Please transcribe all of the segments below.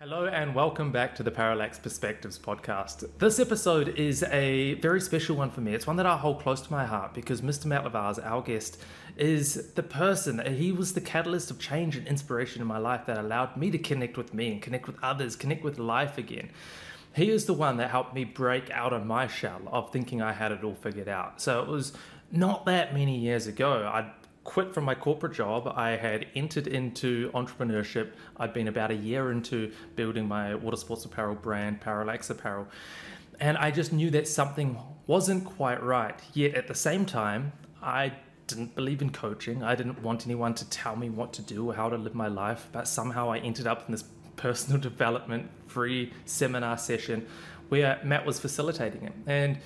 Hello and welcome back to the Parallax Perspectives podcast. This episode is a very special one for me. It's one that I hold close to my heart because Mr. Matt LeVars, our guest, is the person. He was the catalyst of change and inspiration in my life that allowed me to connect with me and connect with others, connect with life again. He is the one that helped me break out of my shell of thinking I had it all figured out. So it was not that many years ago. I'd quit from my corporate job. I had entered into entrepreneurship. I'd been about a year into building my water sports apparel brand, Parallax Apparel. And I just knew that something wasn't quite right. Yet at the same time, I didn't believe in coaching. I didn't want anyone to tell me what to do or how to live my life. But somehow I ended up in this personal development free seminar session where Matt was facilitating it. And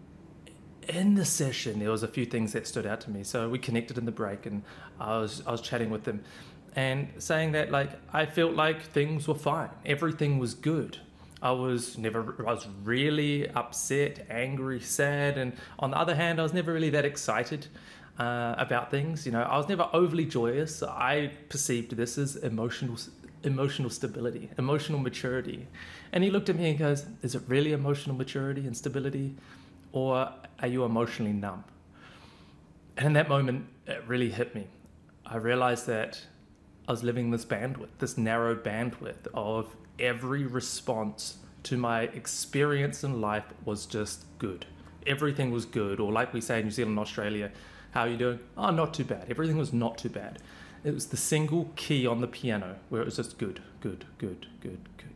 in the session, there was a few things that stood out to me. So we connected in the break, and I was chatting with him and saying that I felt like things were fine. Everything was good. I was really upset, angry, sad, and on the other hand, I was never really that excited about things. I was never overly joyous. I perceived this as emotional stability, emotional maturity. And he looked at me and goes, "Is it really emotional maturity and stability? Or are you emotionally numb?" And in that moment, it really hit me. I realized that I was living this narrow bandwidth of every response to my experience in life was just good. Everything was good. Or like we say in New Zealand and Australia, "How are you doing?" "Oh, not too bad." Everything was not too bad. It was the single key on the piano where it was just good, good, good, good, good.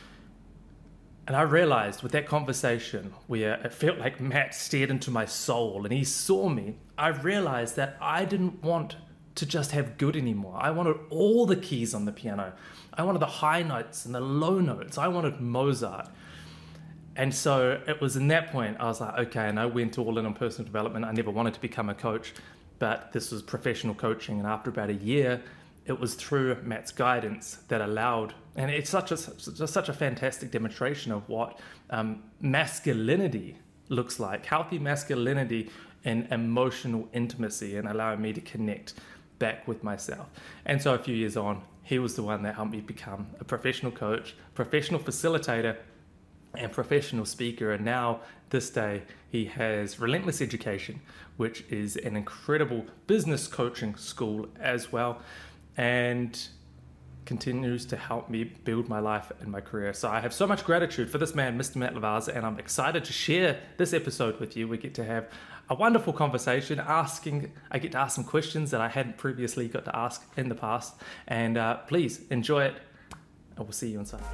And I realized with that conversation where it felt like Matt stared into my soul and he saw me, I realized that I didn't want to just have good anymore. I wanted all the keys on the piano. I wanted the high notes and the low notes. I wanted Mozart. And so it was in that point I was like, okay, and I went all in on personal development. I never wanted to become a coach, but this was professional coaching. And after about a year, it was through Matt's guidance that allowed, and it's such a fantastic demonstration of what masculinity looks like, healthy masculinity and emotional intimacy, and allowing me to connect back with myself. And so a few years on, he was the one that helped me become a professional coach, professional facilitator, and professional speaker. And now this day he has Relentless Education, which is an incredible business coaching school as well, and continues to help me build my life and my career. So I have so much gratitude for this man, Mr. Matt LeVars, and I'm excited to share this episode with you. We get to have a wonderful conversation. I get to ask some questions that I hadn't previously got to ask in the past. And please enjoy it, and we'll see you inside.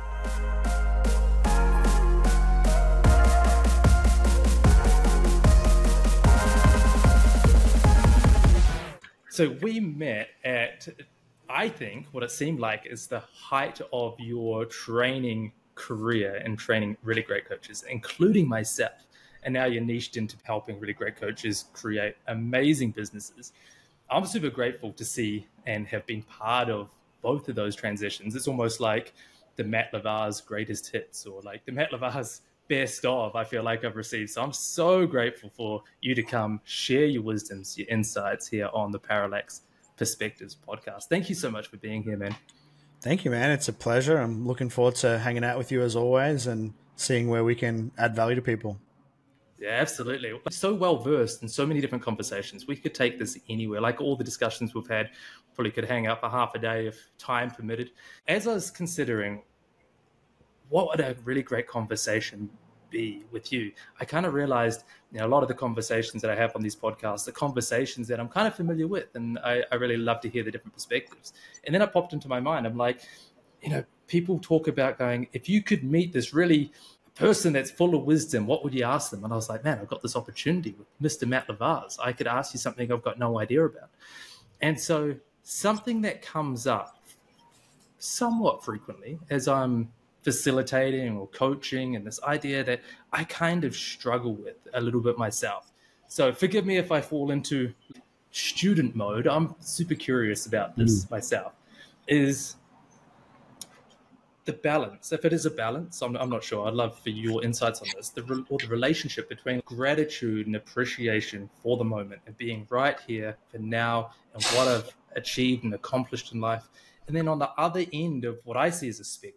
So we met at, I think, what it seemed like is the height of your training career and training really great coaches, including myself. And now you're niched into helping really great coaches create amazing businesses. I'm super grateful to see and have been part of both of those transitions. It's almost like the Matt LeVars greatest hits, or like the Matt LeVars best of, I feel like I've received. So I'm so grateful for you to come share your wisdoms, your insights here on the Parallax Perspectives podcast. Thank you so much for being here, man. Thank you, man. It's a pleasure. I'm looking forward to hanging out with you as always and seeing where we can add value to people. Yeah, absolutely. I'm so well versed in so many different conversations. We could take this anywhere. Like all the discussions we've had, probably could hang out for half a day if time permitted. As I was considering what would a really great conversation be with you, I kind of realized, a lot of the conversations that I have on these podcasts are conversations that I'm kind of familiar with, and I really love to hear the different perspectives. And then it popped into my mind. I'm like, people talk about going, if you could meet this really person that's full of wisdom, what would you ask them? And I was like, man, I've got this opportunity with Mr. Matt LeVars. I could ask you something I've got no idea about. And so something that comes up somewhat frequently as I'm facilitating or coaching, and this idea that I kind of struggle with a little bit myself. So forgive me if I fall into student mode. I'm super curious about this myself. Is the balance, if it is a balance, I'm not sure. I'd love for your insights on this, the relationship between gratitude and appreciation for the moment and being right here for now and what I've achieved and accomplished in life. And then on the other end of what I see as a spectrum,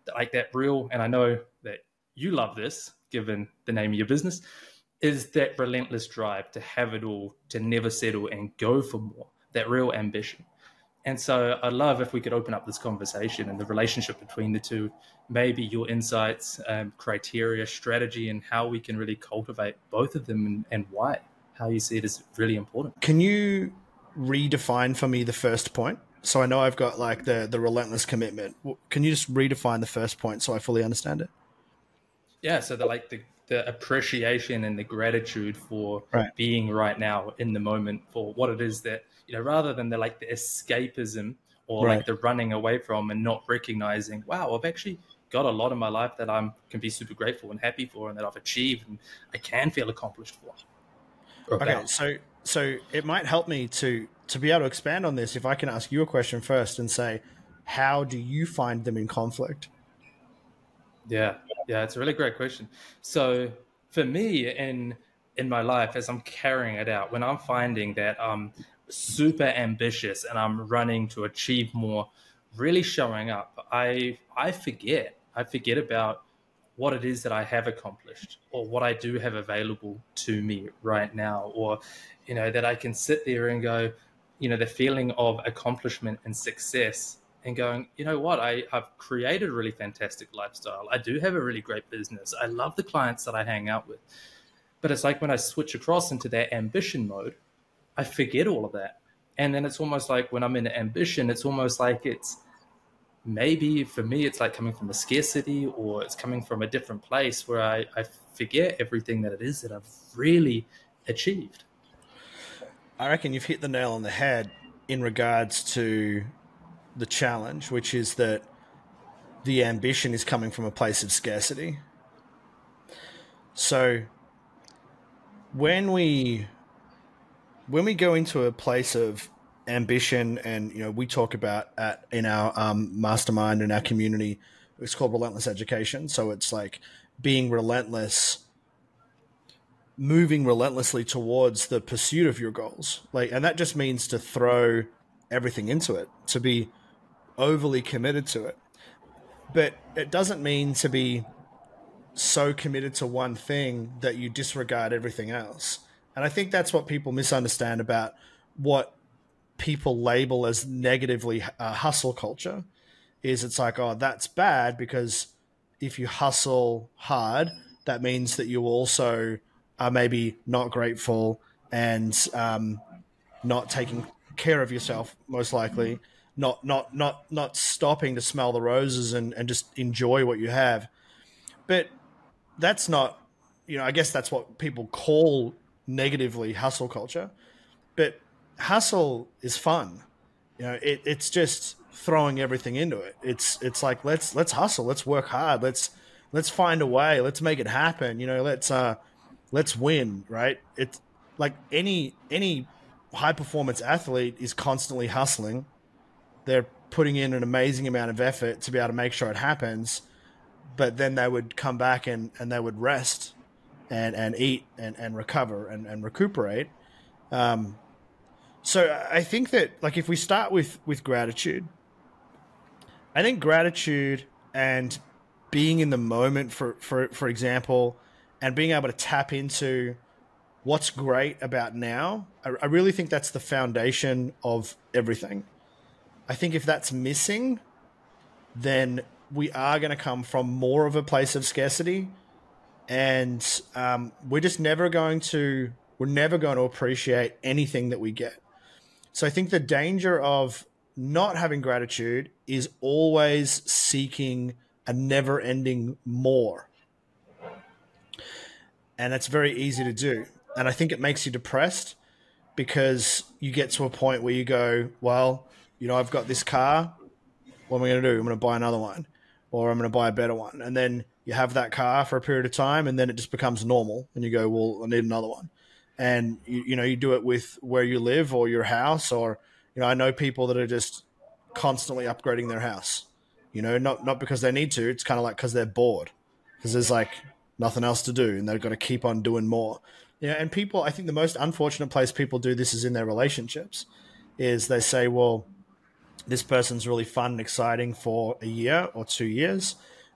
like that real, and I know that you love this, given the name of your business, is that relentless drive to have it all, to never settle and go for more, that real ambition. And so I'd love if we could open up this conversation and the relationship between the two, maybe your insights, criteria, strategy, and how we can really cultivate both of them and why, how you see it as really important. Can you redefine for me the first point? So I know I've got like the relentless commitment. Can you just redefine the first point so I fully understand it? Yeah, so the appreciation and the gratitude for being right now in the moment for what it is that, rather than the escapism or like the running away from and not recognizing, wow, I've actually got a lot in my life that can be super grateful and happy for and that I've achieved and I can feel accomplished for. Okay, so it might help me to be able to expand on this if I can ask you a question first and say, how do you find them in conflict? Yeah, it's a really great question. So for me in my life, as I'm carrying it out, when I'm finding that I'm super ambitious and I'm running to achieve more, really showing up, I forget about what it is that I have accomplished or what I do have available to me right now, or, that I can sit there and go, the feeling of accomplishment and success and going, you know what, I've created a really fantastic lifestyle. I do have a really great business. I love the clients that I hang out with. But it's like when I switch across into that ambition mode, I forget all of that. And then it's almost like when I'm in ambition, it's almost like it's maybe for me, it's like coming from a scarcity or it's coming from a different place where I forget everything that it is that I've really achieved. I reckon you've hit the nail on the head in regards to the challenge, which is that the ambition is coming from a place of scarcity. So when we go into a place of ambition, and we talk about in our mastermind in our community, it's called Relentless Education. So it's like being relentless, moving relentlessly towards the pursuit of your goals. And that just means to throw everything into it, to be overly committed to it. But it doesn't mean to be so committed to one thing that you disregard everything else. And I think that's what people misunderstand about what people label as negatively hustle culture. Is it's like, oh, that's bad because if you hustle hard, that means that you also are maybe not grateful and not taking care of yourself, most likely, not stopping to smell the roses and just enjoy what you have. But that's not, I guess that's what people call negatively hustle culture. But hustle is fun. It's just throwing everything into it. It's like, let's hustle, let's work hard, let's find a way, let's make it happen. Let's win, right? It's like any high performance athlete is constantly hustling. They're putting in an amazing amount of effort to be able to make sure it happens, but then they would come back and they would rest and eat and recover and recuperate. So I think that, like, if we start with gratitude, I think gratitude and being in the moment, for example, and being able to tap into what's great about now, I really think that's the foundation of everything. I think if that's missing, then we are going to come from more of a place of scarcity, and we're never going to appreciate anything that we get. So I think the danger of not having gratitude is always seeking a never-ending more. And that's very easy to do. And I think it makes you depressed because you get to a point where you go, well, I've got this car. What am I going to do? I'm going to buy another one, or I'm going to buy a better one. And then you have that car for a period of time, and then it just becomes normal. And you go, well, I need another one. And you do it with where you live or your house, or I know people that are just constantly upgrading their house. Not because they need to. It's kind of like because they're bored, because there's like nothing else to do, and they've got to keep on doing more. And people, I think the most unfortunate place people do this is in their relationships. Is they say, well, this person's really fun and exciting for a year or 2 years,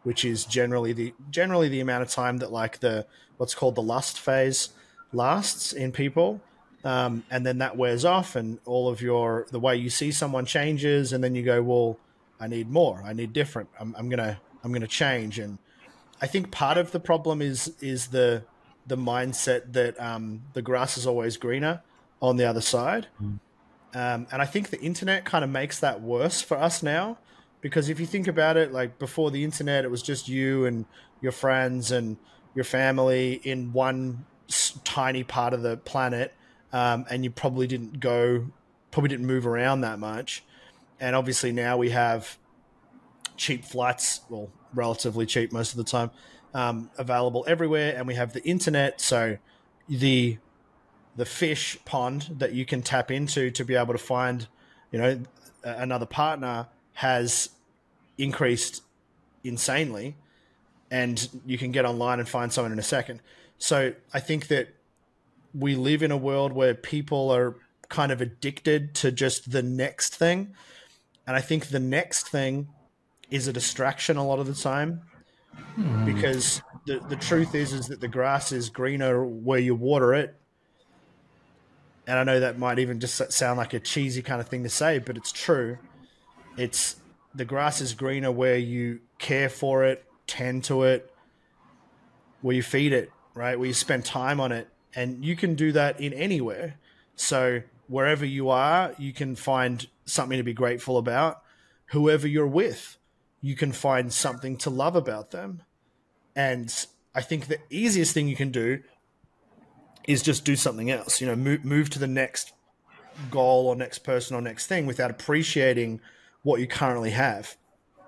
which is generally the amount of time that like the what's called the lust phase lasts in people. And then that wears off, and all of the way you see someone changes, and then you go, well, I need more, I need different. I'm gonna change. And I think part of the problem is the mindset that the grass is always greener on the other side. And I think the internet kind of makes that worse for us now, because if you think about it, like before the internet, it was just you and your friends and your family in one tiny part of the planet. And you probably didn't move around that much. And obviously now we have cheap flights, well, relatively cheap most of the time, available everywhere. And we have the internet. So the fish pond that you can tap into to be able to find, another partner has increased insanely, and you can get online and find someone in a second. So I think that we live in a world where people are kind of addicted to just the next thing. And I think the next thing is a distraction a lot of the time, because the truth is that the grass is greener where you water it. And I know that might even just sound like a cheesy kind of thing to say, but it's true. It's the grass is greener where you care for it, tend to it, where you feed it, right? Where you spend time on it. And you can do that in anywhere. So wherever you are, you can find something to be grateful about. Whoever you're with, you can find something to love about them. And I think the easiest thing you can do is just do something else, move to the next goal or next person or next thing without appreciating what you currently have.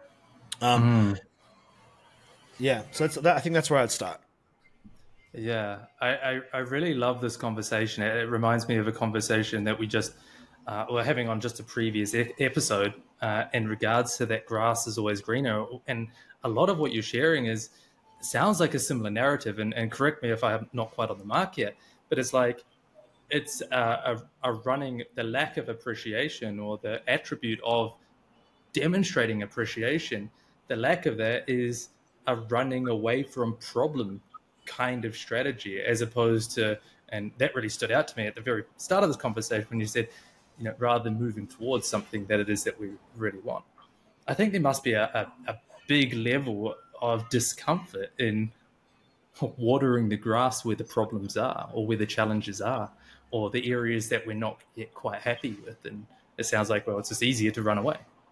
Yeah. So I think that's where I'd start. Yeah, I really love this conversation. It reminds me of a conversation that we just were having on just a previous episode in regards to that grass is always greener. And a lot of what you're sharing sounds like a similar narrative. And correct me if I'm not quite on the mark yet, but it's like it's a running, the lack of appreciation or the attribute of demonstrating appreciation. The lack of that is a running away from problem kind of strategy, as opposed to, and that really stood out to me at the very start of this conversation when you said, rather than moving towards something that it is that we really want. I think there must be a big level of discomfort in watering the grass where the problems are, or where the challenges are, or the areas that we're not yet quite happy with. And it sounds like, well, it's just easier to run away.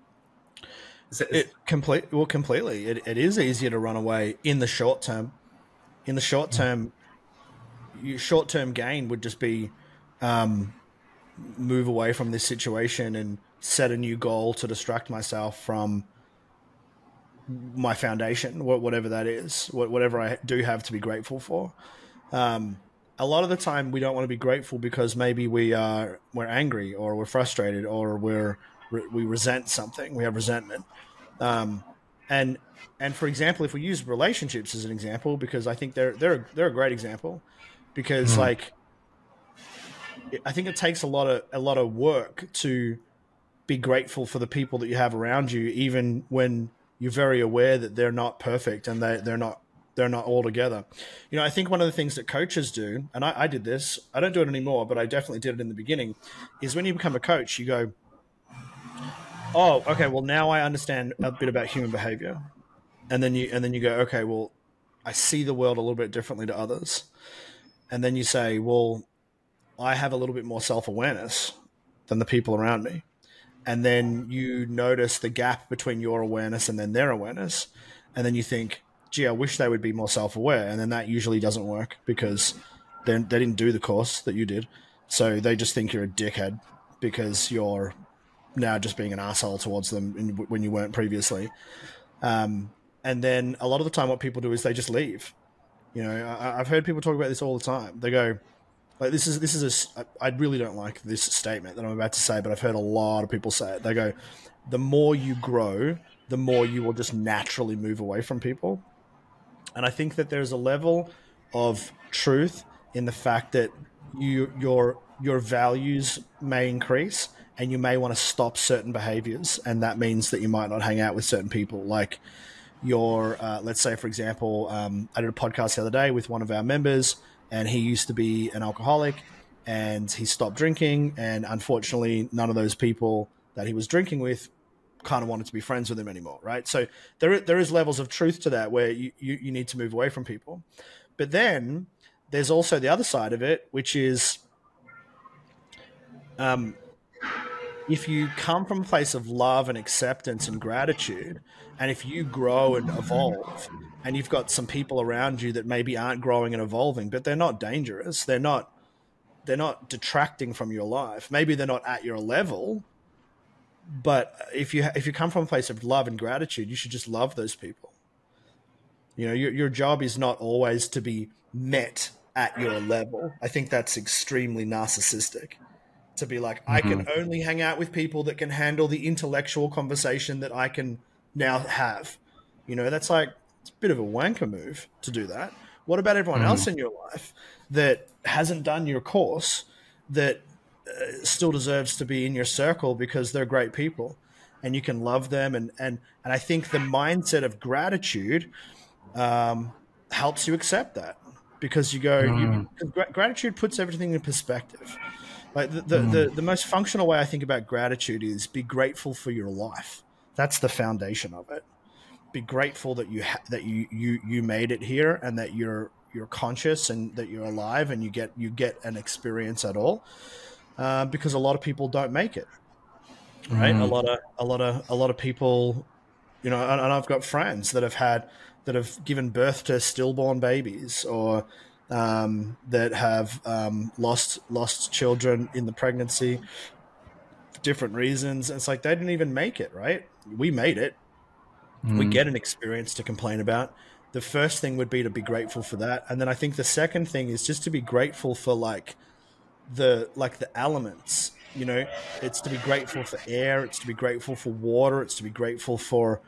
Completely. It is easier to run away in the short term. In the short term, your short-term gain would just be move away from this situation and set a new goal to distract myself from my foundation, whatever that is, whatever I do have to be grateful for. A lot of the time we don't want to be grateful because maybe we're angry, or we're frustrated, or we resent something. We have resentment. And for example, if we use relationships as an example, because I think they're a great example, because like, I think it takes a lot of work to be grateful for the people that you have around you, even when you're very aware that they're not perfect and they're not all together. I think one of the things that coaches do, and I did this, I don't do it anymore, but I definitely did it in the beginning, is when you become a coach, you go, oh, okay, well now I understand a bit about human behavior. And then you go, okay, well, I see the world a little bit differently to others. And then you say, well, I have a little bit more self-awareness than the people around me. And then you notice the gap between your awareness and then their awareness. And then you think, gee, I wish they would be more self-aware. And then that usually doesn't work, because they didn't do the course that you did. So they just think you're a dickhead because you're now just being an asshole towards them when you weren't previously. And then a lot of the time what people do is they just leave. I've heard people talk about this all the time. They go, like, I really don't like this statement that I'm about to say, but I've heard a lot of people say it. They go, the more you grow, the more you will just naturally move away from people. And I think that there's a level of truth in the fact that your values may increase, and you may want to stop certain behaviors, and that means that you might not hang out with certain people. Like, your, let's say, for example, I did a podcast the other day with one of our members, and he used to be an alcoholic, and he stopped drinking, and unfortunately, none of those people that he was drinking with kind of wanted to be friends with him anymore, right? So there is levels of truth to that where you need to move away from people. But then there's also the other side of it, which is if you come from a place of love and acceptance and gratitude, and if you grow and evolve, and you've got some people around you that maybe aren't growing and evolving, but they're not dangerous, they're not detracting from your life. Maybe they're not at your level, but if you come from a place of love and gratitude, you should just love those people. You know, your job is not always to be met at your level. I think that's extremely narcissistic. To be like, I can only hang out with people that can handle the intellectual conversation that I can now have. You know, that's like, it's a bit of a wanker move to do that. What about everyone else in your life that hasn't done your course, that still deserves to be in your circle because they're great people and you can love them? And I think the mindset of gratitude helps you accept that, because you go, gratitude puts everything in perspective. Like the most functional way I think about gratitude is be grateful for your life. That's the foundation of it. Be grateful that you made it here, and that you're conscious, and that you're alive, and you get an experience at all. Because a lot of people don't make it, right? A lot of people, you know, and I've got friends that have given birth to stillborn babies, or that have lost children in the pregnancy for different reasons. And it's like, they didn't even make it, right? We made it. We get an experience to complain about. The first thing would be to be grateful for that. And then I think the second thing is just to be grateful for the elements. You know, it's to be grateful for air, it's to be grateful for water, it's to be grateful for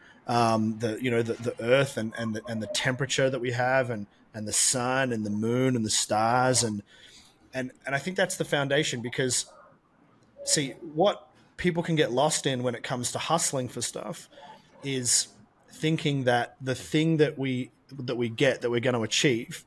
the earth and the temperature that we have, and the sun and the moon and the stars, and I think that's the foundation. Because see, what people can get lost in when it comes to hustling for stuff is thinking that the thing that we get, that we're going to achieve,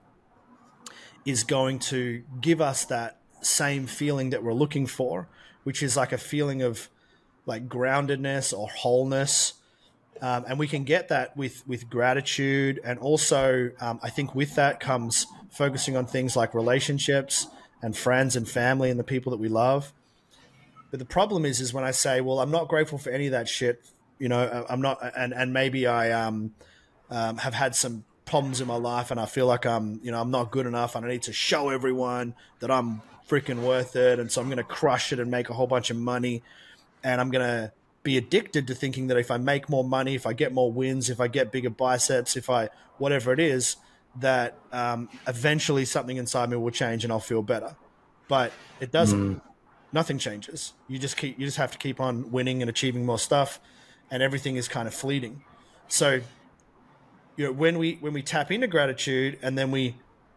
is going to give us that same feeling that we're looking for, which is like a feeling of like groundedness or wholeness. And we can get that with gratitude. And also, I think with that comes focusing on things like relationships and friends and family and the people that we love. But the problem is when I say, well, I'm not grateful for any of that shit, you know, I'm not, and maybe I have had some problems in my life, and I feel like I'm not good enough, and I need to show everyone that I'm freaking worth it. And so I'm going to crush it and make a whole bunch of money. And I'm going to be addicted to thinking that if I make more money, if I get more wins, if I get bigger biceps, whatever it is, that eventually something inside me will change and I'll feel better. But it doesn't. Nothing changes. You just have to keep on winning and achieving more stuff, and everything is kind of fleeting. So, you know, when we tap into gratitude, and then we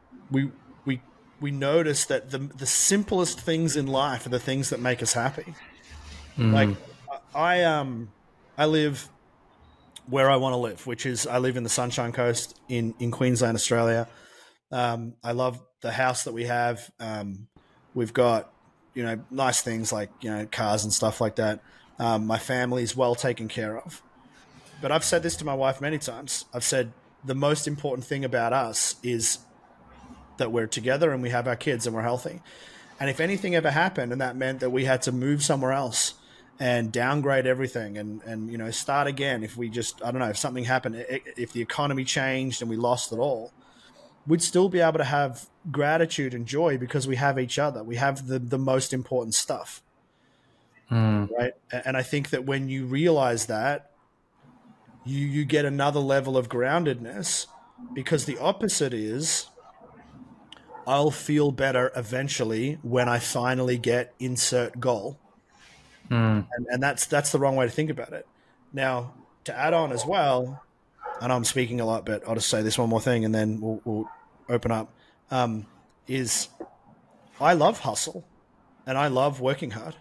notice that the simplest things in life are the things that make us happy. Like I live where I want to live, which is I live in the Sunshine Coast in Queensland, Australia. I love the house that we have. We've got, you know, nice things like, you know, cars and stuff like that. My family's well taken care of. But I've said this to my wife many times. I've said the most important thing about us is that we're together and we have our kids and we're healthy. And if anything ever happened and that meant that we had to move somewhere else and downgrade everything and you know, start again, if we just, I don't know, if something happened, if the economy changed and we lost it all, we'd still be able to have gratitude and joy because we have each other. We have the most important stuff. Right? And I think that when you realize that, you get another level of groundedness, because the opposite is, I'll feel better eventually when I finally get insert goal. And that's the wrong way to think about it. Now, to add on as well, I know I'm speaking a lot, but I'll just say this one more thing and then we'll open up, is I love hustle and I love working hard.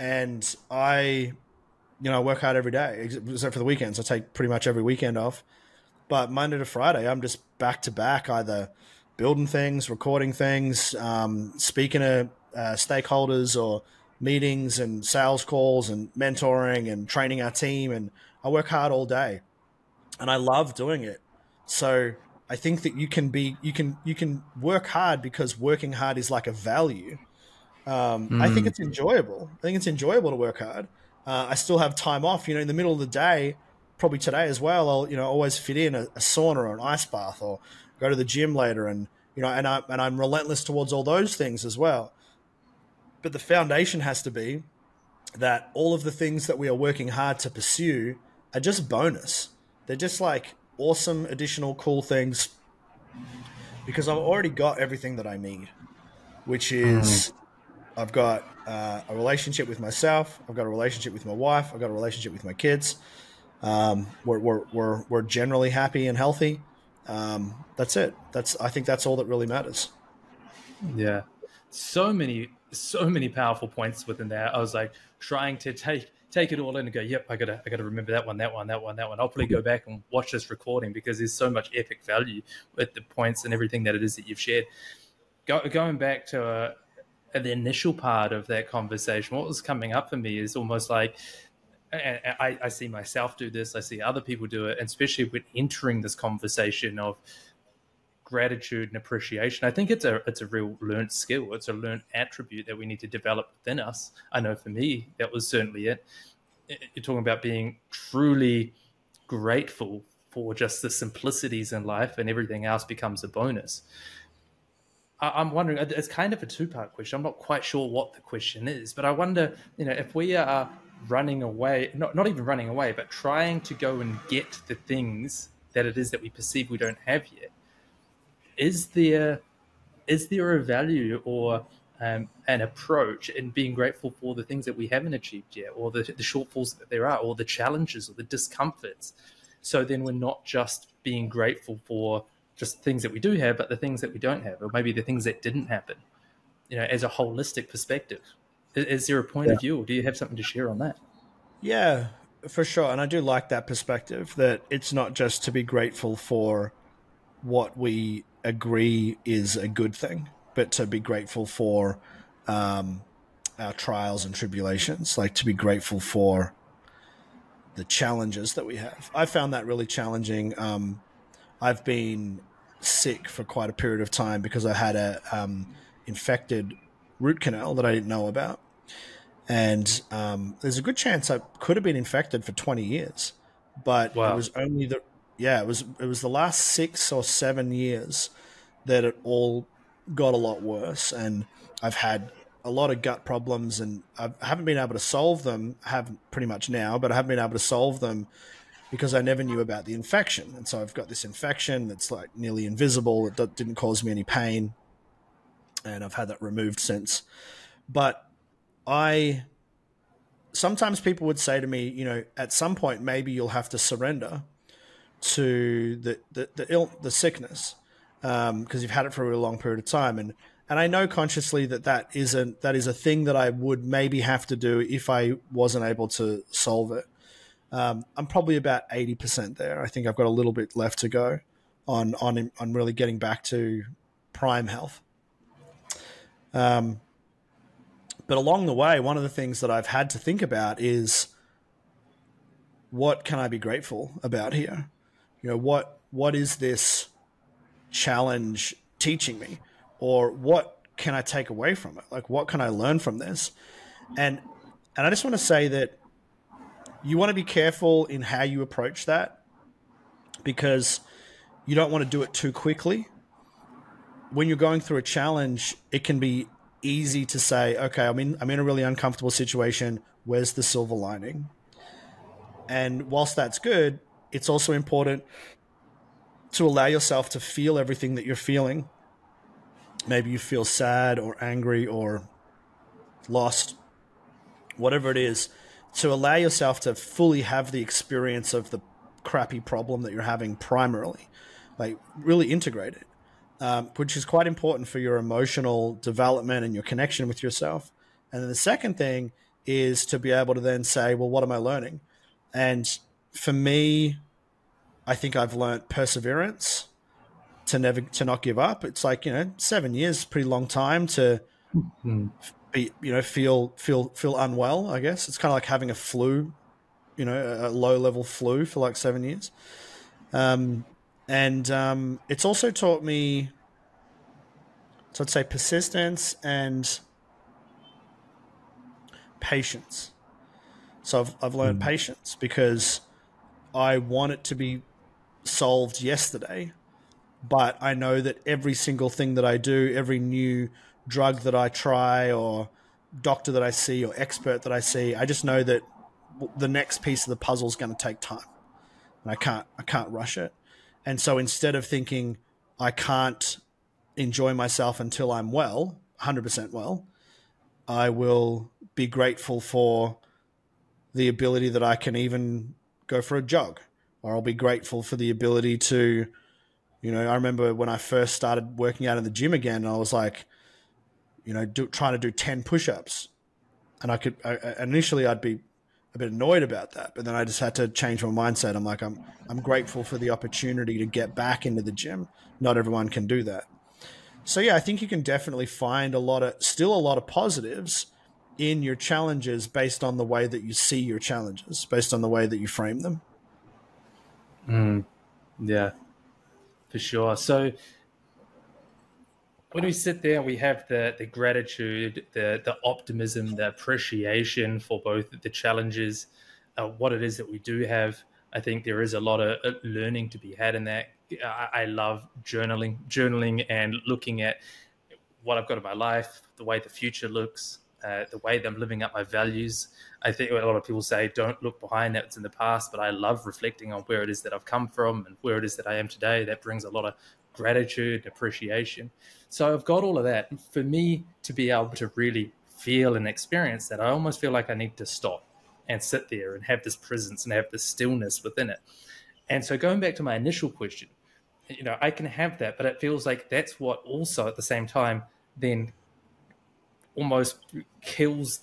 And I work hard every day, except for the weekends. I take pretty much every weekend off. But Monday to Friday, I'm just back to back, either building things, recording things, speaking to stakeholders or meetings and sales calls and mentoring and training our team. And I work hard all day and I love doing it. So I think that you can work hard because working hard is like a value. I think it's enjoyable. I think it's enjoyable to work hard. I still have time off, in the middle of the day, probably today as well. I'll, always fit in a sauna or an ice bath or go to the gym later. And, and I'm relentless towards all those things as well. But the foundation has to be that all of the things that we are working hard to pursue are just bonus. They're just like awesome, additional, cool things because I've already got everything that I need, which is I've got a relationship with myself. I've got a relationship with my wife. I've got a relationship with my kids. We're generally happy and healthy. That's it. I think that's all that really matters. Yeah. So many powerful points within that. I was like trying to take it all in and go, yep, I gotta remember that one. I'll probably go back and watch this recording because there's so much epic value with the points and everything that it is that you've shared. Going back to the initial part of that conversation, what was coming up for me is almost like, and I see myself do this, I see other people do it, and especially when entering this conversation of gratitude and appreciation. I think it's a real learned skill. It's a learned attribute that we need to develop within us. I know for me, that was certainly it. You're talking about being truly grateful for just the simplicities in life, and everything else becomes a bonus. I'm wondering, it's kind of a two-part question. I'm not quite sure what the question is, but I wonder, if we are running away, not even running away, but trying to go and get the things that it is that we perceive we don't have yet, is there a value or an approach in being grateful for the things that we haven't achieved yet, or the shortfalls that there are, or the challenges or the discomforts? So then we're not just being grateful for just things that we do have, but the things that we don't have, or maybe the things that didn't happen, as a holistic perspective. Is there a point of view, or do you have something to share on that? Yeah, for sure. And I do like that perspective, that it's not just to be grateful for what we agree is a good thing, but to be grateful for our trials and tribulations, like to be grateful for the challenges that we have. I found that really challenging. I've been sick for quite a period of time because I had a infected root canal that I didn't know about. And there's a good chance I could have been infected for 20 years, but It was only it was the last 6 or 7 years that it all got a lot worse. And I've had a lot of gut problems, and I haven't been able to solve them. I have pretty much now, but I haven't been able to solve them because I never knew about the infection. And so I've got this infection that's like nearly invisible. It didn't cause me any pain. And I've had that removed since. But sometimes people would say to me, at some point, maybe you'll have to surrender to the sickness because you've had it for a really long period of time. And I know consciously that is a thing that I would maybe have to do if I wasn't able to solve it. I'm probably about 80% there. I think I've got a little bit left to go on really getting back to prime health. But along the way, one of the things that I've had to think about is, what can I be grateful about here? What is this challenge teaching me? Or what can I take away from it? Like, what can I learn from this? And I just want to say that you want to be careful in how you approach that, because you don't want to do it too quickly. When you're going through a challenge, it can be easy to say, okay, I'm in a really uncomfortable situation. Where's the silver lining? And whilst that's good, it's also important to allow yourself to feel everything that you're feeling. Maybe you feel sad or angry or lost, whatever it is, to allow yourself to fully have the experience of the crappy problem that you're having primarily, like really integrate it, which is quite important for your emotional development and your connection with yourself. And then the second thing is to be able to then say, well, what am I learning? And for me, I think I've learnt perseverance, to not give up. It's like, 7 years is a pretty long time to be, feel unwell, I guess. It's kind of like having a flu, a low level flu for like 7 years. It's also taught me, so I'd say, persistence and patience. So I've learned patience because I want it to be solved yesterday, but I know that every single thing that I do, every new drug that I try or doctor that I see or expert that I see, I just know that the next piece of the puzzle is going to take time, and I can't rush it. And so instead of thinking I can't enjoy myself until I'm well, 100% well, I will be grateful for the ability that I can even go for a jog, or I'll be grateful for the ability to, I remember when I first started working out in the gym again, I was like, trying to do 10 push-ups, and initially I'd be a bit annoyed about that, but then I just had to change my mindset. I'm like, I'm grateful for the opportunity to get back into the gym. Not everyone can do that. So yeah, I think you can definitely find still a lot of positives in your challenges based on the way that you see your challenges, based on the way that you frame them. Yeah, for sure. So when we sit there, we have the gratitude, the optimism, the appreciation for both the challenges, what it is that we do have. I think there is a lot of learning to be had in that. I love journaling and looking at what I've got in my life, the way the future looks, the way that I'm living up my values. I think a lot of people say, don't look behind, that's in the past, but I love reflecting on where it is that I've come from and where it is that I am today. That brings a lot of gratitude, appreciation. So I've got all of that. For me to be able to really feel and experience that, I almost feel like I need to stop and sit there and have this presence and have this stillness within it. And so going back to my initial question, I can have that, but it feels like that's what also at the same time then almost kills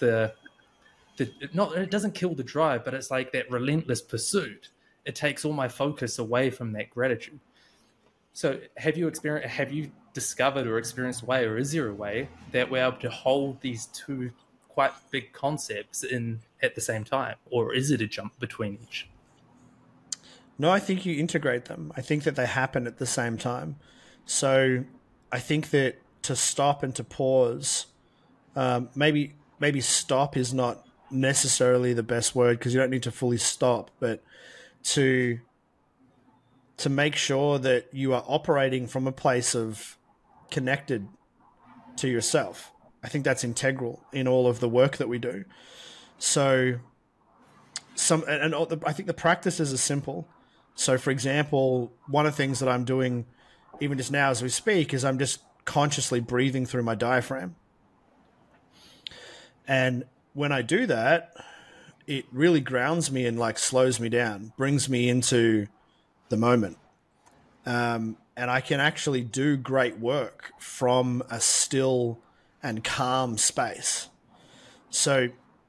it doesn't kill the drive, but it's like that relentless pursuit. It takes all my focus away from that gratitude. So have you discovered or experienced a way, or is there a way that we're able to hold these two quite big concepts in at the same time, or is it a jump between each? No, I think you integrate them. I think that they happen at the same time. So I think that to stop and to pause, maybe stop is not necessarily the best word, because you don't need to fully stop, but to make sure that you are operating from a place of connected to yourself. I think that's integral in all of the work that we do. So I think the practices are simple. So for example, one of the things that I'm doing even just now as we speak is I'm just consciously breathing through my diaphragm. And when I do that, it really grounds me and like slows me down, brings me into the moment. And I can actually do great work from a still and calm space. So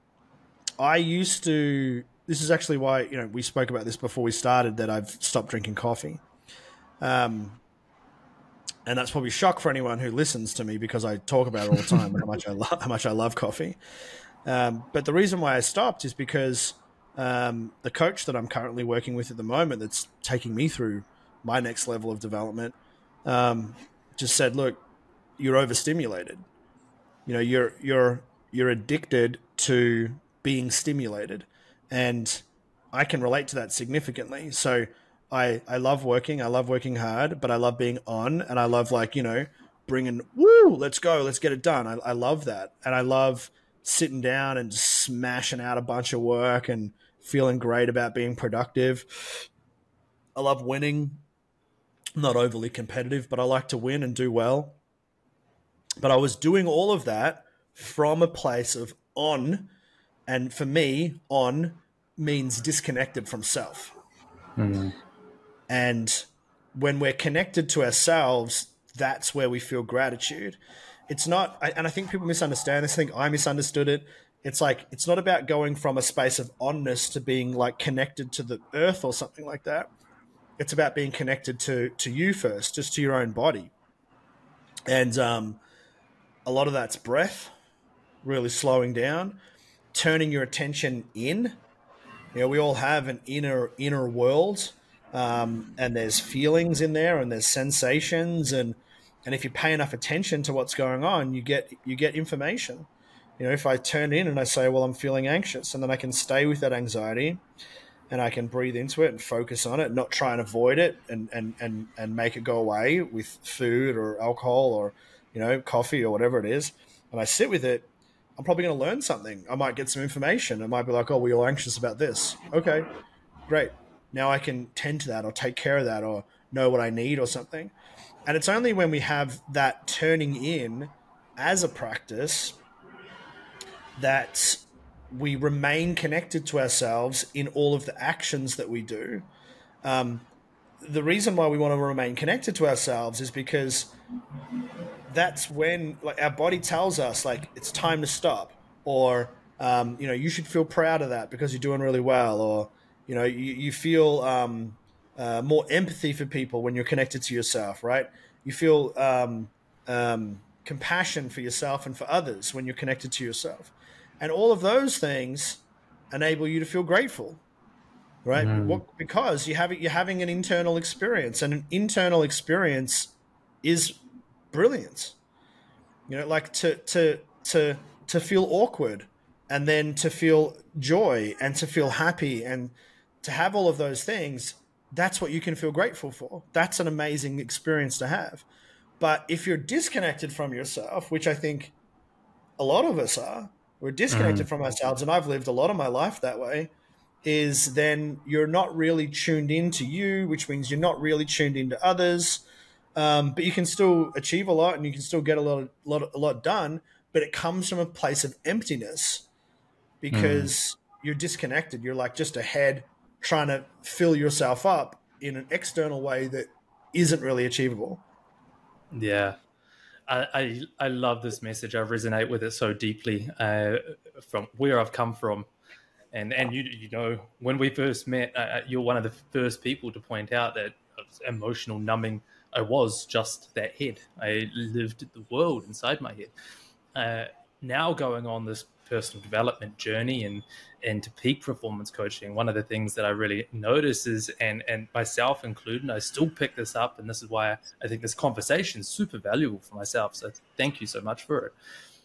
this is actually why, we spoke about this before we started, that I've stopped drinking coffee. And that's probably a shock for anyone who listens to me, because I talk about it all the time, how much I love coffee. But the reason why I stopped is because the coach that I'm currently working with at the moment, that's taking me through my next level of development, just said, look, you're overstimulated. You're addicted to being stimulated. And I can relate to that significantly. So I love working. I love working hard, but I love being on, and I love bringing, let's go, let's get it done. I love that. And I love sitting down and smashing out a bunch of work and feeling great about being productive. I love winning. I'm not overly competitive, but I like to win and do well. But I was doing all of that from a place of on, and for me, on means disconnected from self. Mm-hmm. And when we're connected to ourselves, that's where we feel gratitude. It's not, and I think people misunderstand this. I think I misunderstood it. It's like, it's not about going from a space of onness to being like connected to the earth or something like that. it's about being connected to you first, just to your own body. And a lot of that's breath, really slowing down, turning your attention in. You know, we all have an inner world, and there's feelings in there, and there's sensations, and if you pay enough attention to what's going on, you get information. You know, if I turn in and I say, well, I'm feeling anxious, and then I can stay with that anxiety, and I can breathe into it and focus on it, not try and avoid it and make it go away with food or alcohol or, you know, coffee or whatever it is. And I sit with it, I'm probably going to learn something. I might get some information. I might be like, oh, we're all anxious about this. Okay, great. Now I can tend to that or take care of that or know what I need or something. And it's only when we have that turning in as a practice that we remain connected to ourselves in all of the actions that we do. The reason why we want to remain connected to ourselves is because that's when, like, our body tells us, like, it's time to stop, or you know, you should feel proud of that because you're doing really well, or, you know, you feel more empathy for people when you're connected to yourself, right? You feel compassion for yourself and for others when you're connected to yourself. And all of those things enable you to feel grateful, right? Because you're having an internal experience, and an internal experience is brilliance. You know, like to feel awkward, and then to feel joy, and to feel happy, and to have all of those things. That's what you can feel grateful for. That's an amazing experience to have. But if you're disconnected from yourself, which I think a lot of us are, we're disconnected from ourselves, and I've lived a lot of my life that way, is then you're not really tuned into you, which means you're not really tuned into others. But you can still achieve a lot, and you can still get a lot done, but it comes from a place of emptiness because you're disconnected. You're like just a head trying to fill yourself up in an external way that isn't really achievable. Yeah. I love this message. I resonate with it so deeply from where I've come from. And you know, when we first met, you're one of the first people to point out that emotional numbing, I was just that head. I lived the world inside my head. Now going on this personal development journey and to peak performance coaching, one of the things that I really notice is, and myself included, I still pick this up, and this is why I think this conversation is super valuable for myself. So thank you so much for it.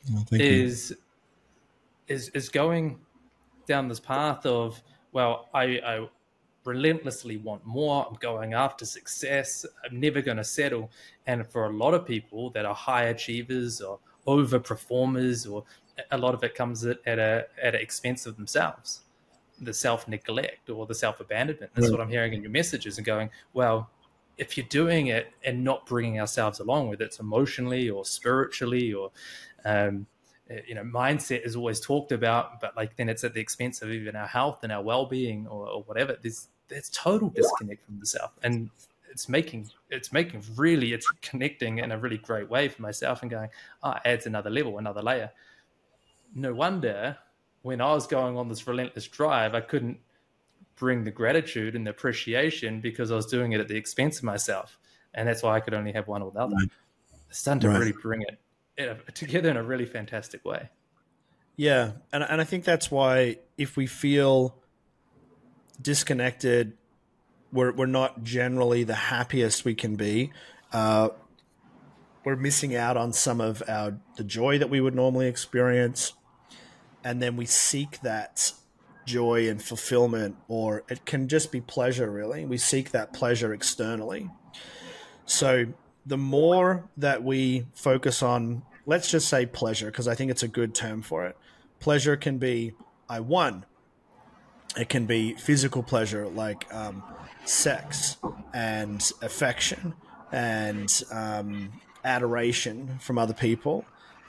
Is going down this path of, well, I relentlessly want more. I'm going after success. I'm never going to settle. And for a lot of people that are high achievers or over performers, or a lot of it comes at an expense of themselves, the self-neglect or the self-abandonment. That's what I'm hearing in your messages, and going, well, if you're doing it and not bringing ourselves along with it, emotionally or spiritually, or you know, mindset is always talked about, but like then it's at the expense of even our health and our well-being or whatever. There's total disconnect from the self, and it's connecting in a really great way for myself, and going, it adds another level, another layer. No wonder when I was going on this relentless drive, I couldn't bring the gratitude and the appreciation, because I was doing it at the expense of myself. And that's why I could only have one or the other. It's done to really bring it together in a really fantastic way. Yeah. And I think that's why if we feel disconnected, we're not generally the happiest we can be. We're missing out on some of the joy that we would normally experience. And then we seek that joy and fulfillment, or it can just be pleasure, really. We seek that pleasure externally. So the more that we focus on, let's just say pleasure, because I think it's a good term for it. Pleasure can be, I won. It can be physical pleasure, like sex and affection and adoration from other people.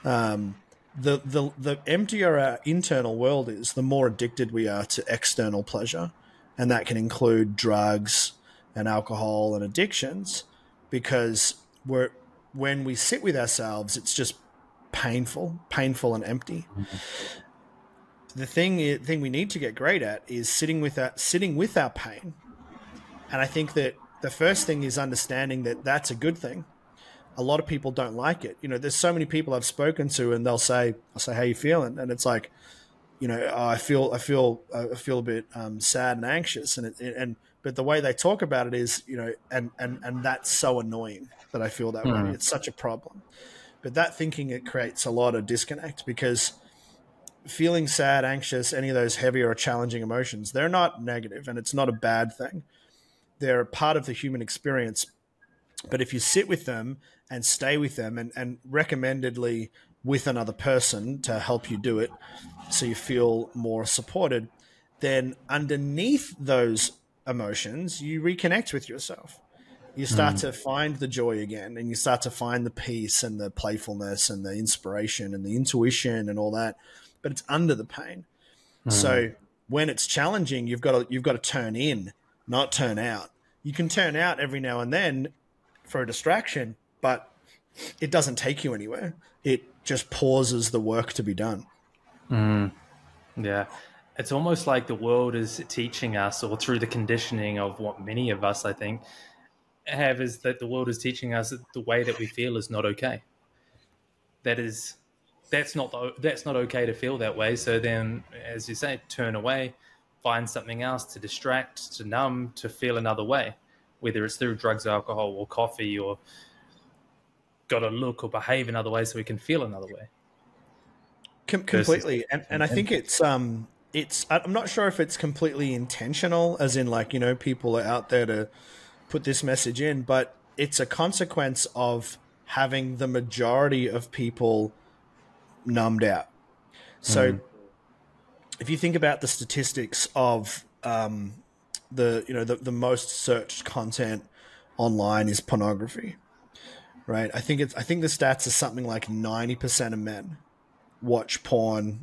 The emptier our internal world is, the more addicted we are to external pleasure. And that can include drugs and alcohol and addictions, because when we sit with ourselves, it's just painful and empty. The thing we need to get great at is sitting with our pain. And I think that the first thing is understanding that that's a good thing. A lot of people don't like it. You know, there's so many people I've spoken to, and I'll say, how you feeling? And it's like, you know, oh, I feel a bit sad and anxious, but the way they talk about it is, you know, and that's so annoying that I feel that way. It's such a problem. But that thinking, it creates a lot of disconnect, because feeling sad, anxious, any of those heavier or challenging emotions, they're not negative, and it's not a bad thing. They're a part of the human experience. But if you sit with them and stay with them, and recommendedly with another person to help you do it so you feel more supported, then underneath those emotions, you reconnect with yourself. You start to find the joy again, and you start to find the peace and the playfulness and the inspiration and the intuition and all that. But it's under the pain. So when it's challenging, you've got to turn in, not turn out. You can turn out every now and then for a distraction, but it doesn't take you anywhere. It just pauses the work to be done. Yeah. It's almost like the world is teaching us, or through the conditioning of what many of us, I think, have, is that the world is teaching us that the way that we feel is not okay. That's not okay to feel that way. So then, as you say, turn away, find something else to distract, to numb, to feel another way, whether it's through drugs, alcohol, or coffee, or got to look or behave in other ways so we can feel another way. Completely. And I think I'm not sure if it's completely intentional, as in, like, you know, people are out there to put this message in, but it's a consequence of having the majority of people numbed out. So if you think about the statistics of the most searched content online is pornography, right? I think the stats are something like 90% of men watch porn,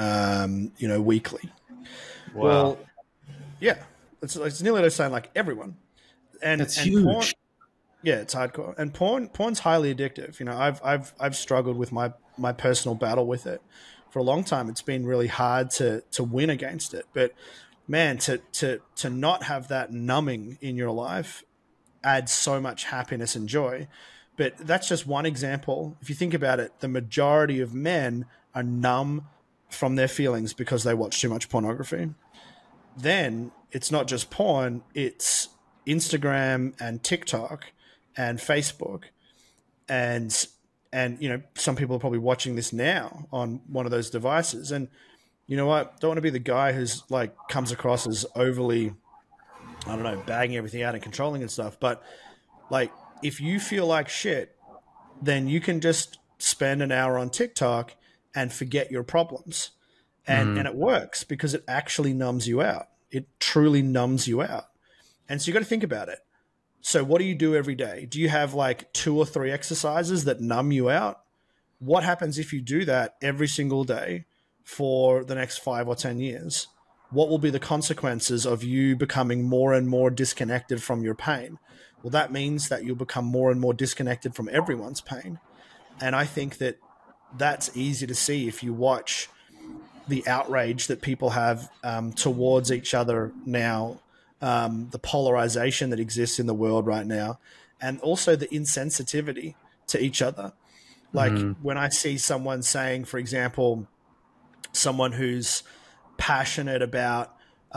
weekly. Wow. Well, yeah, it's nearly the same, like everyone. And it's huge. Porn, yeah, it's hardcore. And porn's highly addictive. You know, I've struggled with my personal battle with it for a long time. It's been really hard to win against it. But man, to not have that numbing in your life adds so much happiness and joy. But that's just one example. If you think about it, the majority of men are numb from their feelings because they watch too much pornography. Then it's not just porn, it's Instagram and TikTok and Facebook. And you know, some people are probably watching this now on one of those devices. And you know what? Don't want to be the guy who's like comes across as overly, I don't know, bagging everything out and controlling and stuff. But like, if you feel like shit, then you can just spend an hour on TikTok and forget your problems. And it works because it actually numbs you out. It truly numbs you out. And so you got to think about it. So what do you do every day? Do you have like 2 or 3 exercises that numb you out? What happens if you do that every single day for the next 5 or 10 years? What will be the consequences of you becoming more and more disconnected from your pain? Well, that means that you'll become more and more disconnected from everyone's pain. And I think that that's easy to see if you watch the outrage that people have towards each other now, the polarization that exists in the world right now, and also the insensitivity to each other. Like when I see someone saying, for example, someone who's passionate about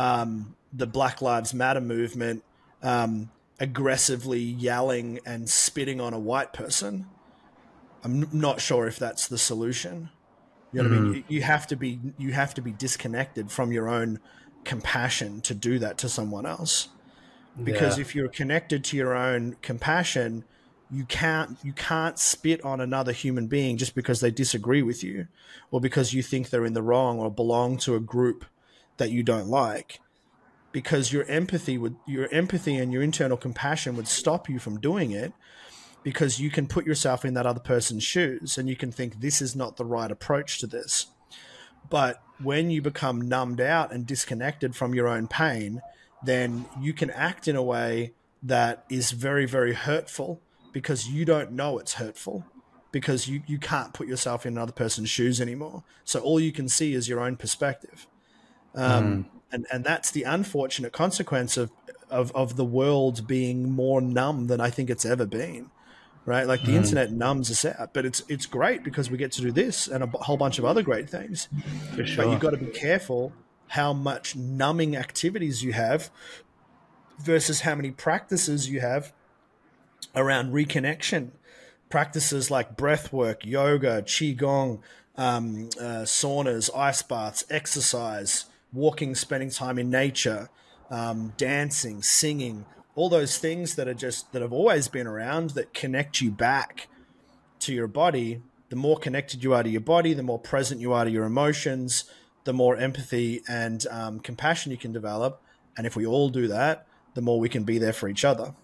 the Black Lives Matter movement, aggressively yelling and spitting on a white person, I'm not sure if that's the solution. You know what I mean? You have to be disconnected from your own compassion to do that to someone else. Because if you're connected to your own compassion, you can't spit on another human being just because they disagree with you, or because you think they're in the wrong or belong to a group that you don't like. Because your empathy and your internal compassion would stop you from doing it, because you can put yourself in that other person's shoes and you can think this is not the right approach to this. But when you become numbed out and disconnected from your own pain, then you can act in a way that is very, very hurtful, because you don't know it's hurtful, because you can't put yourself in another person's shoes anymore. So all you can see is your own perspective. And that's the unfortunate consequence of of the world being more numb than I think it's ever been. Right, like the internet numbs us out, but it's great because we get to do this and a whole bunch of other great things. For sure. But you've got to be careful how much numbing activities you have versus how many practices you have around reconnection. Practices like breath work, yoga, qigong, saunas, ice baths, exercise, walking, spending time in nature, dancing, singing. All those things that have always been around that connect you back to your body. The more connected you are to your body, the more present you are to your emotions, the more empathy and compassion you can develop. And if we all do that, the more we can be there for each other.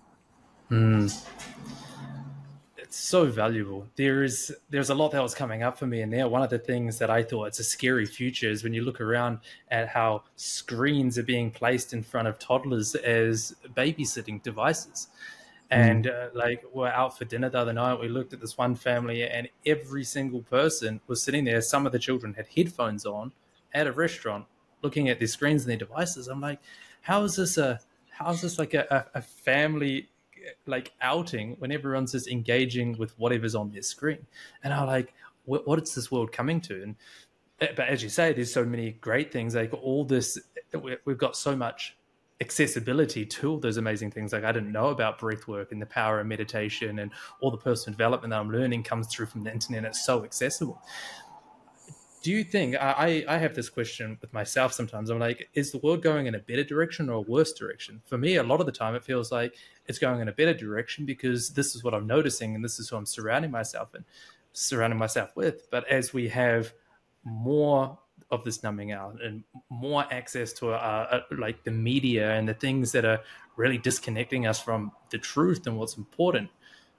It's so valuable. There's a lot that was coming up for me in there. One of the things that I thought it's a scary future is when you look around at how screens are being placed in front of toddlers as babysitting devices. And like we're out for dinner the other night, we looked at this one family and every single person was sitting there. Some of the children had headphones on at a restaurant looking at their screens and their devices. I'm like, how is this like a family like outing when everyone's just engaging with whatever's on their screen? And I'm like, what is this world coming to? And but as you say, there's so many great things, like all this, we've got so much accessibility to all those amazing things. Like I didn't know about breath work and the power of meditation, and all the personal development that I'm learning comes through from the internet. It's so accessible. Do you think, I have this question with myself sometimes, I'm like, is the world going in a better direction or a worse direction? For me, a lot of the time, it feels like it's going in a better direction because this is what I'm noticing and this is who I'm surrounding myself with. But as we have more of this numbing out and more access to like the media and the things that are really disconnecting us from the truth and what's important,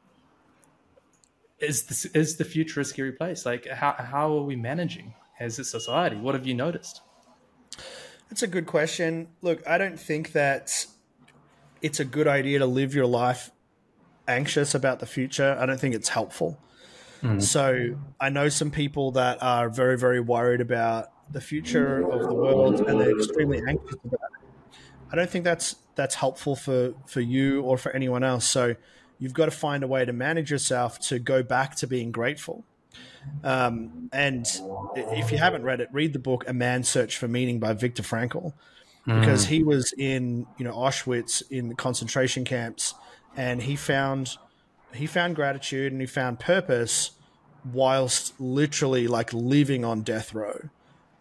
is the future a scary place? Like how are we managing as a society? What have you noticed? That's a good question. Look, I don't think that it's a good idea to live your life anxious about the future. I don't think it's helpful. So I know some people that are very, very worried about the future of the world and they're extremely anxious about it. I don't think that's helpful for you or for anyone else. So you've got to find a way to manage yourself to go back to being grateful. And if you haven't read it, read the book A Man's Search for Meaning by Viktor Frankl, because he was in Auschwitz in the concentration camps, and he found gratitude and he found purpose whilst literally like living on death row,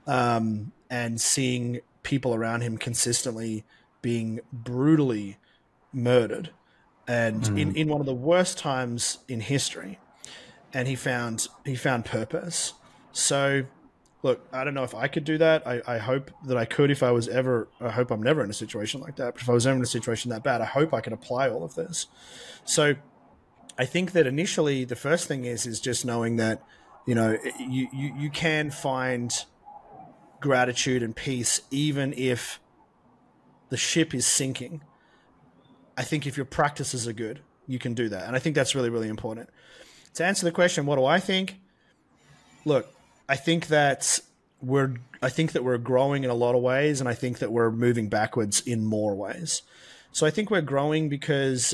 and seeing people around him consistently being brutally murdered. And in one of the worst times in history, and he found purpose. So, look, I don't know if I could do that. I hope that I could if I was ever. I hope I'm never in a situation like that. But if I was ever in a situation that bad, I hope I could apply all of this. So, I think that initially the first thing is just knowing that you can find gratitude and peace even if the ship is sinking. I think if your practices are good, you can do that. And I think that's really, really important. To answer the question, what do I think? Look, I think that we're growing in a lot of ways, and I think that we're moving backwards in more ways. So I think we're growing because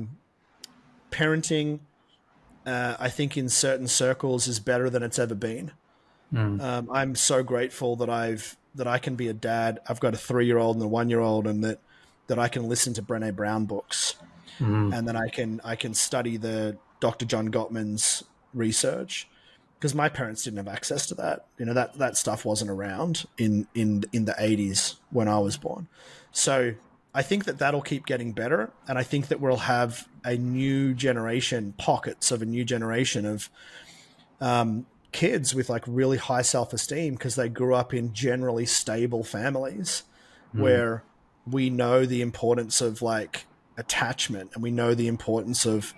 parenting, I think in certain circles is better than it's ever been. I'm so grateful that I can be a dad. I've got a 3-year-old and a 1-year-old, and that I can listen to Brené Brown books, and then I can study the Dr. John Gottman's research, because my parents didn't have access to that. That stuff wasn't around in the 80s when I was born. So I think that that'll keep getting better, and I think that we'll have a new generation, pockets of a new generation of kids with like really high self-esteem because they grew up in generally stable families where we know the importance of like attachment, and we know the importance of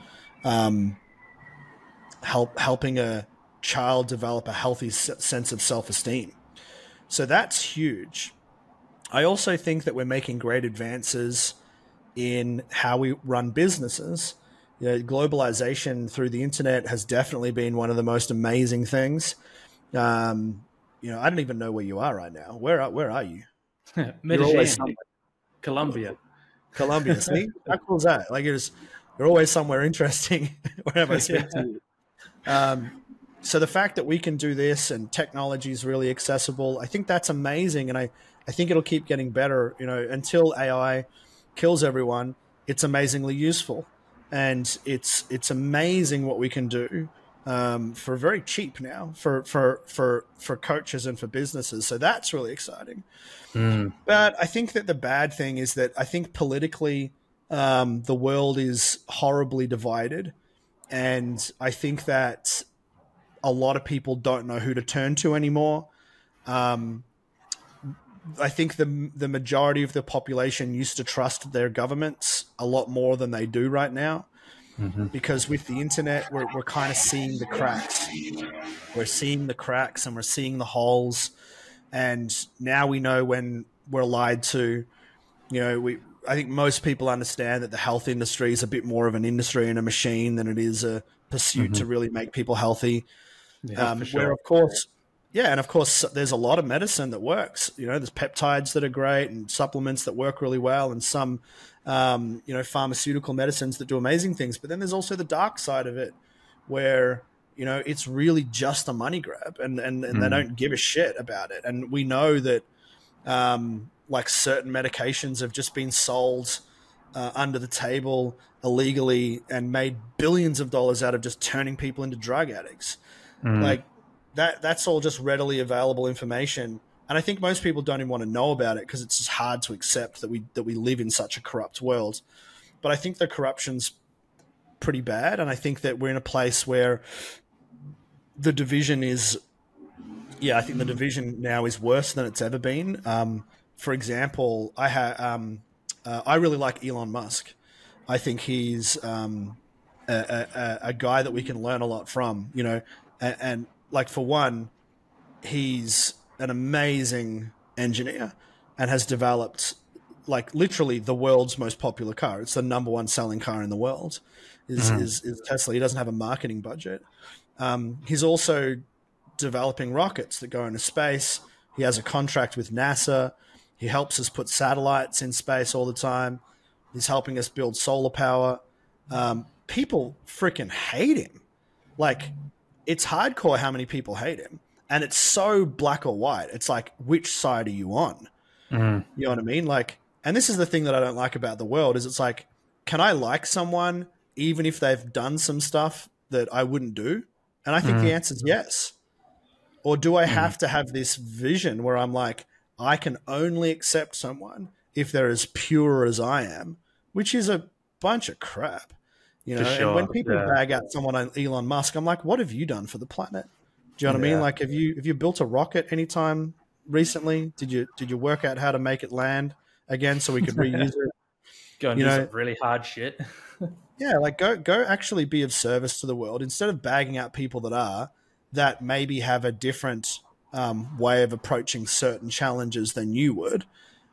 helping a child develop a healthy sense of self-esteem. So that's huge. I also think that we're making great advances in how we run businesses. Globalization through the internet has definitely been one of the most amazing things. I don't even know where you are right now. Where are you? Medellin, Colombia. Colombia. See, how cool is that? Like, you're always somewhere interesting whenever I speak to you. So the fact that we can do this and technology is really accessible, I think that's amazing. And I think it'll keep getting better. You know, until AI kills everyone, it's amazingly useful. And it's amazing what we can do for very cheap now for coaches and for businesses. So that's really exciting. But I think that the bad thing is that I think politically the world is horribly divided. And I think that a lot of people don't know who to turn to anymore. I think the majority of the population used to trust their governments a lot more than they do right now, because with the internet, we're kind of seeing the cracks. We're seeing the cracks and we're seeing the holes. And now we know when we're lied to. You know, I think most people understand that the health industry is a bit more of an industry and a machine than it is a pursuit to really make people healthy. Yeah, for sure. Where, of course, and of course, there's a lot of medicine that works. You know, there's peptides that are great and supplements that work really well, and some, you know, pharmaceutical medicines that do amazing things. But then there's also the dark side of it, where, you know, it's really just a money grab, and they don't give a shit about it. And we know that, like, certain medications have just been sold under the table illegally and made billions of dollars out of just turning people into drug addicts. Like that's all just readily available information. And I think most people don't even want to know about it because it's just hard to accept that we live in such a corrupt world. But I think the corruption's pretty bad. And I think that we're in a place where the division is, I think the division now is worse than it's ever been. For example, I really like Elon Musk. I think he's a guy that we can learn a lot from, you know, and like, for one, he's an amazing engineer and has developed, like, literally the world's most popular car. It's the #1 selling car in the world is Tesla. He doesn't have a marketing budget. He's also developing rockets that go into space. He has a contract with NASA. He helps us put satellites in space all the time. He's helping us build solar power. People freaking hate him. Like, it's hardcore how many people hate him. And it's so black or white. It's like, which side are you on? You know what I mean? Like, and this is the thing that I don't like about the world, is it's like, can I like someone even if they've done some stuff that I wouldn't do? And I think the answer is yes. Or do I have to have this vision where I'm like, I can only accept someone if they're as pure as I am, which is a bunch of crap. You know, sure. And when people bag out someone like Elon Musk, I'm like, what have you done for the planet? Do you know what I mean? Like, have you built a rocket anytime recently? Did you work out how to make it land again so we could reuse it? Go and do some really hard shit. Like, go actually be of service to the world instead of bagging out people that maybe have a different way of approaching certain challenges than you would.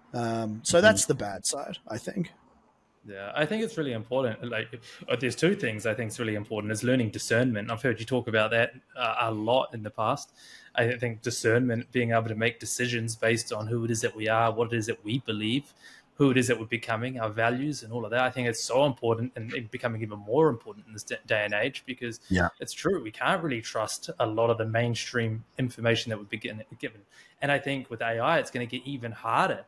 So that's the bad side, I think. Yeah, I think it's really important. Like, there's two things I think is really important: is learning discernment. I've heard you talk about that a lot in the past. I think discernment, being able to make decisions based on who it is that we are, what it is that we believe, who it is that we're becoming, our values, and all of that. I think it's so important, and becoming even more important in this day and age, because it's true, we can't really trust a lot of the mainstream information that we're given. And I think with AI, it's going to get even harder.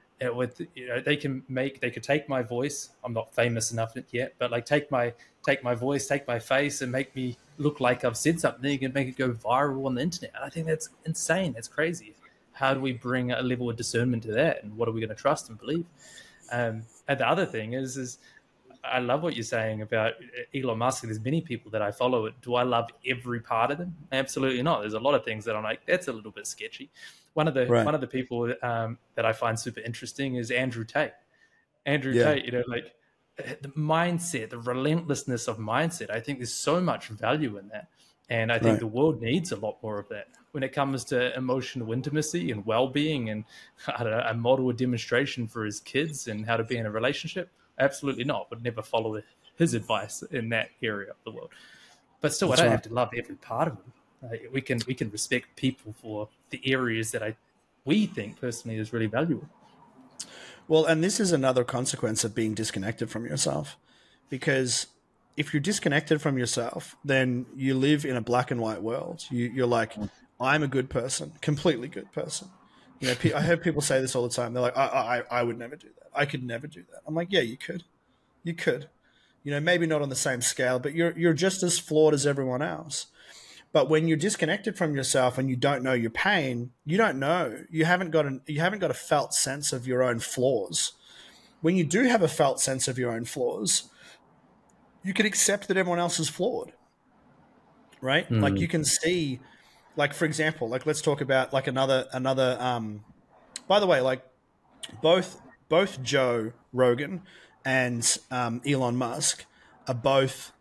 They could take my voice. I'm not famous enough yet, but like take my voice, take my face, and make me look like I've said something. You can make it go viral on the internet. And I think that's insane. That's crazy. How do we bring a level of discernment to that? And what are we going to trust and believe? And the other thing is I love what you're saying about Elon Musk. There's many people that I follow. Do I love every part of them? Absolutely not. There's a lot of things that I'm like, that's a little bit sketchy. One of the people that I find super interesting is Andrew Tate. Tate, you know, like the mindset, the relentlessness of mindset. I think there's so much value in that. And I think the world needs a lot more of that when it comes to emotional intimacy and well-being, and I don't know, a model, a demonstration for his kids and how to be in a relationship. Absolutely not. Would never follow his advice in that area of the world. But still, I don't have to love every part of him. We can respect people for the areas that we think personally is really valuable. Well, and this is another consequence of being disconnected from yourself, because if you're disconnected from yourself, then you live in a black and white world. You're like, I'm a good person, completely good person. You know, I hear people say this all the time. They're like, I would never do that. I could never do that. I'm like, yeah, you could. You could. You know, maybe not on the same scale, but you're just as flawed as everyone else. But when you're disconnected from yourself and you don't know your pain, you don't know. You haven't got a felt sense of your own flaws. When you do have a felt sense of your own flaws, you can accept that everyone else is flawed, right? Like you can see, like for example, like let's talk about like another. By the way, like both Joe Rogan and Elon Musk are both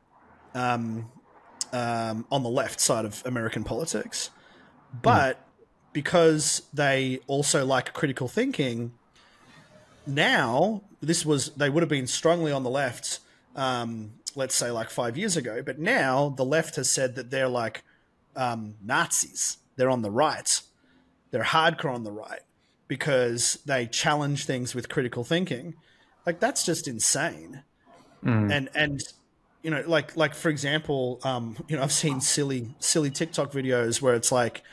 on the left side of American politics, but because they also like critical thinking, now they would have been strongly on the left, let's say like 5 years ago, but now the left has said that they're like Nazis. They're on the right. They're hardcore on the right because they challenge things with critical thinking. Like that's just insane. And you know, like for example, you know, I've seen silly TikTok videos where it's like,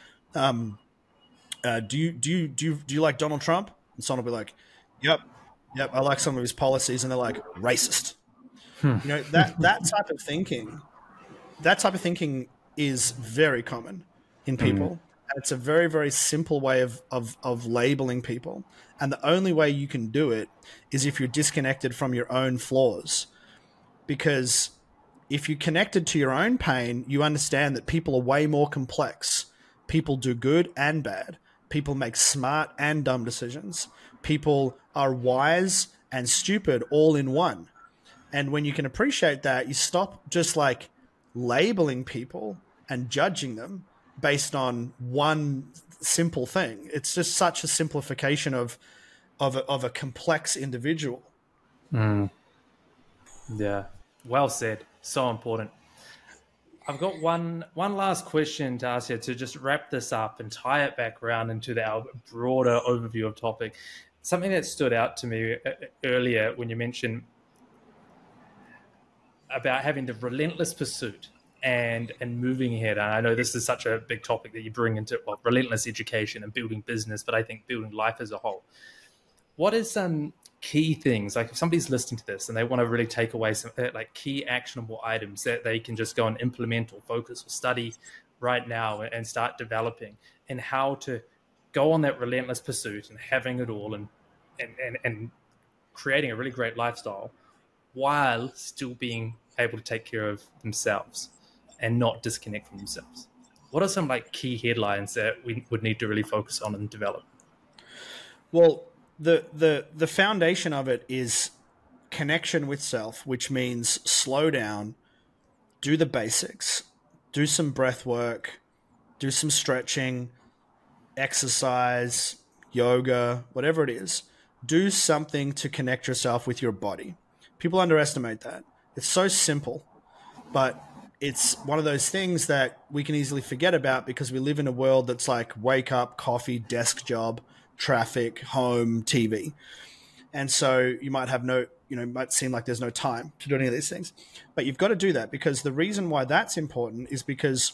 do you like Donald Trump? And someone will be like, yep, I like some of his policies, and they're like racist. You know, that type of thinking is very common in people. And it's a very, very simple way of labeling people. And the only way you can do it is if you're disconnected from your own flaws. Because if you're connected to your own pain, you understand that people are way more complex. People do good and bad. People make smart and dumb decisions. People are wise and stupid all in one. And when you can appreciate that, you stop just like labeling people and judging them based on one simple thing. It's just such a simplification of a complex individual. Yeah, well said. So important. I've got one last question to ask you to just wrap this up and tie it back around into our broader overview of topic. Something that stood out to me earlier when you mentioned about having the relentless pursuit and moving ahead. And I know this is such a big topic that you bring into relentless education and building business, but I think building life as a whole. What is some key things, like if somebody's listening to this and they want to really take away some like key actionable items that they can just go and implement or focus or study right now and start developing, and how to go on that relentless pursuit and having it all and creating a really great lifestyle while still being able to take care of themselves and not disconnect from themselves? What are some like key headlines that we would need to really focus on and develop? Well, the foundation of it is connection with self, which means slow down, do the basics, do some breath work, do some stretching, exercise, yoga, whatever it is. Do something to connect yourself with your body. People underestimate that. It's so simple, but it's one of those things that we can easily forget about because we live in a world that's like wake up, coffee, desk job, traffic, home, TV. And so you might have might seem like there's no time to do any of these things, but you've got to do that, because the reason why that's important is because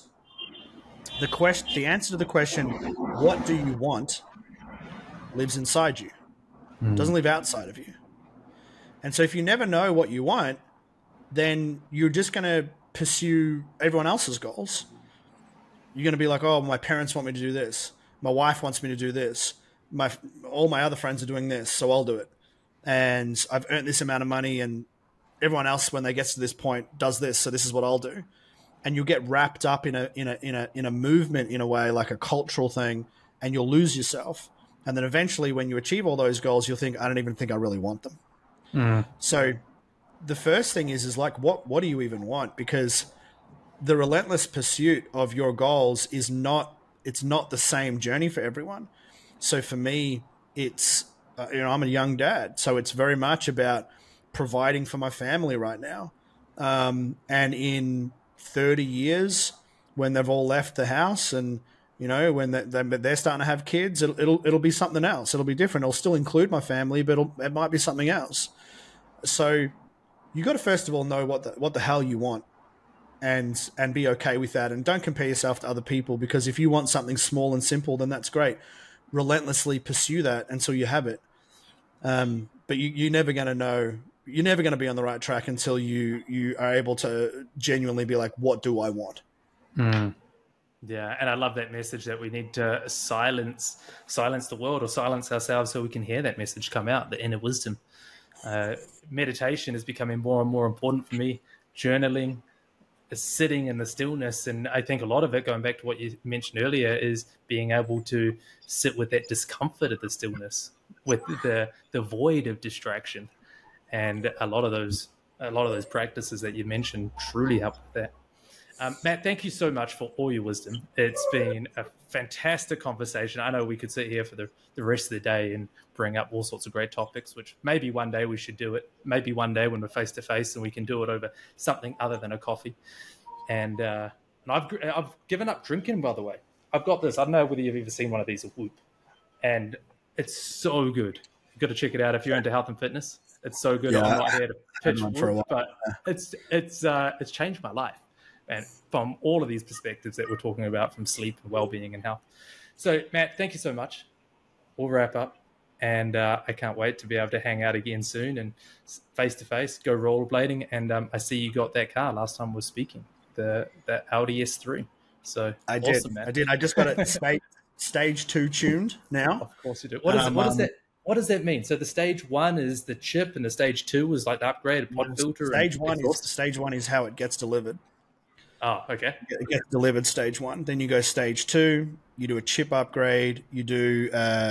the answer to the question, what do you want, lives inside you. It doesn't live outside of you. And so if you never know what you want, then you're just going to pursue everyone else's goals. You're going to be like, oh, my parents want me to do this. My wife wants me to do this. All my other friends are doing this, so I'll do it. And I've earned this amount of money, and everyone else, when they get to this point, does this, so this is what I'll do. And you'll get wrapped up in a movement, in a way, like a cultural thing, and you'll lose yourself. And then eventually, when you achieve all those goals, you'll think, I don't even think I really want them. So the first thing is like, what do you even want? Because the relentless pursuit of your goals it's not the same journey for everyone. So for me, it's, I'm a young dad, so it's very much about providing for my family right now. And in 30 years, when they've all left the house and You know, when they're starting to have kids, it'll be something else. It'll be different. It'll still include my family, but it might be something else. So you got to first of all know what the hell you want, and be okay with that. And don't compare yourself to other people, because if you want something small and simple, then that's great. Relentlessly pursue that until you have it. But you're never going to know. You're never going to be on the right track until you are able to genuinely be like, what do I want? Mm. Yeah, and I love that message that we need to silence the world, or silence ourselves so we can hear that message come out, the inner wisdom. Meditation is becoming more and more important for me. Journaling, sitting in the stillness, and I think a lot of it, going back to what you mentioned earlier, is being able to sit with that discomfort of the stillness, with the void of distraction. And a lot of those practices that you mentioned truly help with that. Matt, thank you so much for all your wisdom. It's been a fantastic conversation. I know we could sit here for the rest of the day and bring up all sorts of great topics, which maybe one day we should do it. Maybe one day when we're face to face and we can do it over something other than a coffee. And I've given up drinking, by the way. I've got this. I don't know whether you've ever seen one of these, a Whoop, and it's so good. You've got to check it out if you're into health and fitness. It's so good. Yeah, I'm not here to pitch Whoop, but it's changed my life. And from all of these perspectives that we're talking about, from sleep and well-being and health. So, Matt, thank you so much. We'll wrap up. And I can't wait to be able to hang out again soon and face-to-face, go rollerblading. And I see you got that car last time we were speaking, the Audi S3. So I awesome, did. Matt. I did. I just got it stage 2 tuned now. Of course you do. What does that mean? So the stage 1 is the chip, and the stage 2 is like the upgraded pod filter. Stage one is how it gets delivered. Oh, okay. It gets delivered stage 1. Then you go stage 2. You do a chip upgrade. You do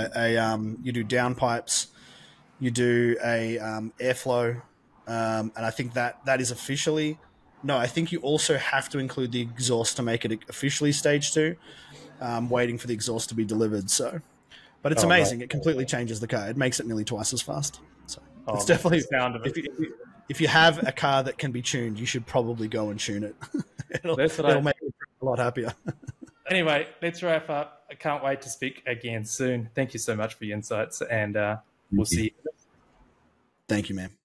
you do downpipes. You do a airflow, and I think that is officially. No, I think you also have to include the exhaust to make it officially stage 2. Waiting for the exhaust to be delivered. So, but it's amazing. Right. It completely changes the car. It makes it nearly twice as fast. So it's definitely sound of it. If you have a car that can be tuned, you should probably go and tune it. it'll make it a lot happier. Anyway, let's wrap up. I can't wait to speak again soon. Thank you so much for your insights, and we'll see you. Thank you, man.